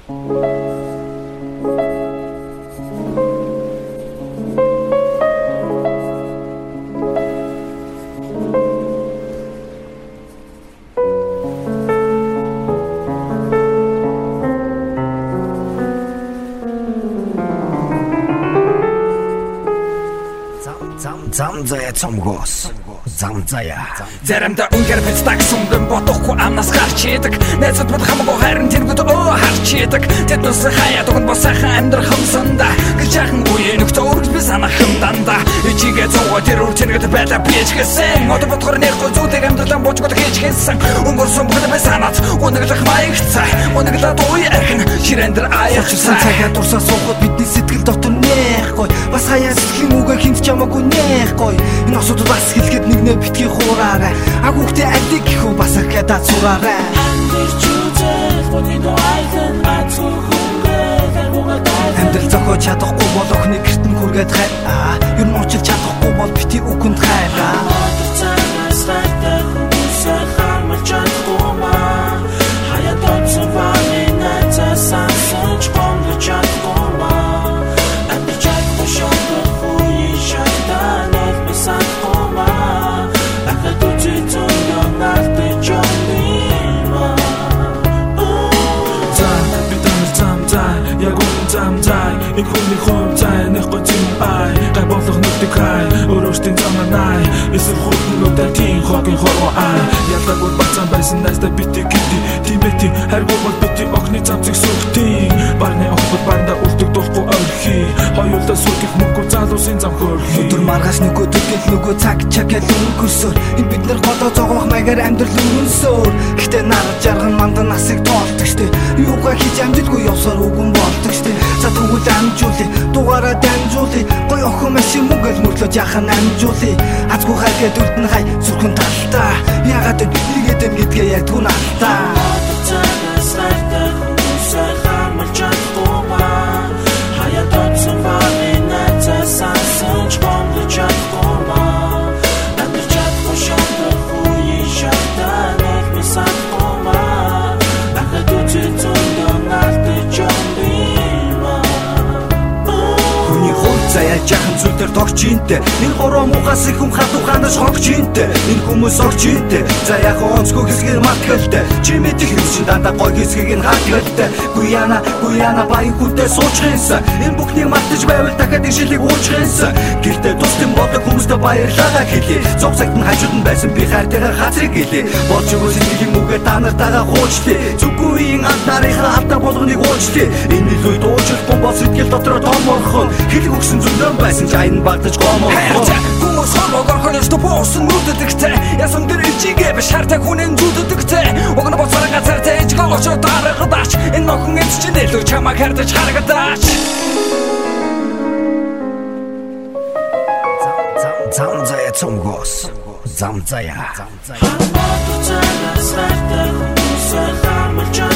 Замзая цомгос замзая заримдаа үнгээр бэлтаг сүмгэн бодохгүй амнаас гарч идэг найзууд бод хамаагүй харин тэргүүд харч идэг тэд нус хаяа дунд босахан амьдрах хэмсэнда гэж яхан үе нөхцө өргөж би санахын дандаа ичигээ зовоо тэр үр тэргэд байла бич гэсэн одоо бодохоор нэхгүй зүудэг амьдралаа бочгод хийж хэлсэн өнгөрсөн бүгд бай санаад унаглах маягцаа унаглаад уй архин ширэндэр аяачсан цагаа дурсаа суухад бидний сэтгэл дотор нэхгүй бас хаяа сэтгэлийн үгээ хинт ч ямаагүй нэхгүй энэ осууд бас хэлгээд нэгнээ битгий хуураарай а хүүхдээ адиг гэхүү бас ахадаа цураарай амьдрал зохио чадахгүй бол охины гэртэн хүргээд хай ер нь очил чадахгүй бол бити үгэнд хайраа Ik hoor niet goed zijn, ik kon zien bij. Ga boven nog te krijgen, oorlog in zamanai. Is er goed genoeg dat die gok in gewoon aan. Ja, dat wordt wat aan bij zijn nest, dat biedt ik die biedt die. Her wordt biedt die ook niet aan zich zoekt die. Maar nee, ook wat bijna oorlog toch voor archie. Hou je dat zoek ik moet goed zijn, in zijn gorgie. Door margas nugo tukkel nugo tak chakkel өнгөрсөөр энэ бид нар голоо зогоох маягаар амьдрал өнгөрсөөр гэтээ нарж жарган мандан насыг тоолдог штэ юугаа хийж амжилтгүй явсаар үгэн болдог штэ за тэгвэл амжуулъя дугаараа дамжуулъя гой охин машин мөнгөл мөрлөж яхан амжуулъя азгүй хайгээд үлдэн хай зүрхэн талтаа ягаад нэгээд юм гэдгээ яг түн алдаа Жахан зүйлээр тогч интэй энэ хороо мугаас их хүм хат ухаанаас хогч интэй энэ хүмүүс огч интэй за яг онцгой хэсгээр матгэлтэй чи мэдих хэсэг дандаа гой хэсгийг нь хатгэлтэй гуяна баян хүнтэй суучхэнсэн энэ бүхнийг мартаж байвал дахиад энэ шилийг уучхэнсэн гэртээ тусдын бодог хүмүүстээ баярлалаа хэлье зов цагт нь хажууд нь байсан би хайртайгаар хазрыг гэлээ болж өгөө сэтгэлийн үгээ та нартайгаа хуучлээ зүггүй анх нарийнхаа алдаа болгоныг уучлээ энэ илүү дуучлахгүй бол сэтгэл дотроо том орхон хэлэг өгсөн зүндөө байсан чайн багтаж гомоо хүмүүс хорогорхоноос топоосон нүддэгтэй ясам дээр ичигээ биш хартай хүнэн зүддэгтэй огно боцоо газартай ичгөө очоо дарагадаач энэ нохон эц чинь илүү чамаа хардаж харагдаач замзая цомгос замзая